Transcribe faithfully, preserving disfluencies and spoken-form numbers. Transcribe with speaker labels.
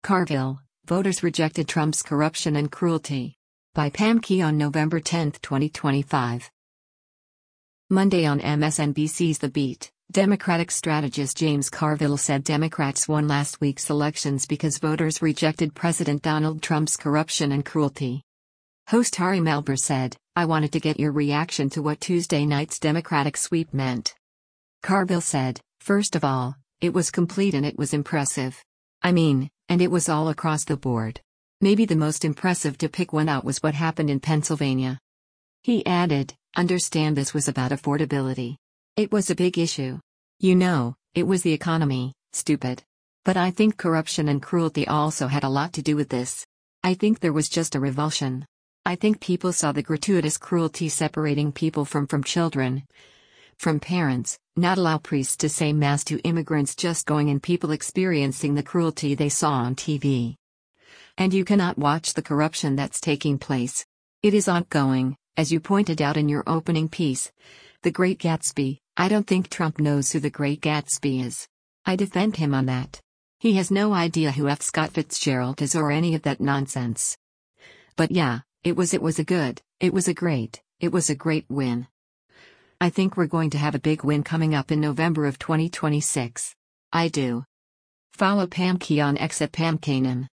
Speaker 1: Carville, voters rejected Trump's corruption and cruelty. By Pam Key on November tenth, twenty twenty-five. Monday on M S N B C's The Beat, Democratic strategist James Carville said Democrats won last week's elections because voters rejected President Donald Trump's corruption and cruelty. Host Hari Melber said, "I wanted to get your reaction to what Tuesday night's Democratic sweep meant." Carville said, "First of all, it was complete and it was impressive. I mean, and it was all across the board. Maybe the most impressive to pick one out was what happened in Pennsylvania." He added, "Understand this was about affordability. It was a big issue. You know, it was the economy, stupid. But I think corruption and cruelty also had a lot to do with this. I think there was just a revulsion. I think people saw the gratuitous cruelty separating people from from children, from parents, not allow priests to say mass to immigrants just going and people experiencing the cruelty they saw on T V. And you cannot watch the corruption that's taking place. It is ongoing, as you pointed out in your opening piece. The Great Gatsby, I don't think Trump knows who the Great Gatsby is. I defend him on that. He has no idea who F. Scott Fitzgerald is or any of that nonsense. But yeah, it was it was a good, it was a great, it was a great win. I think we're going to have a big win coming up in November of twenty twenty-six. I do." Follow Pam Key on X at Pam Kanan.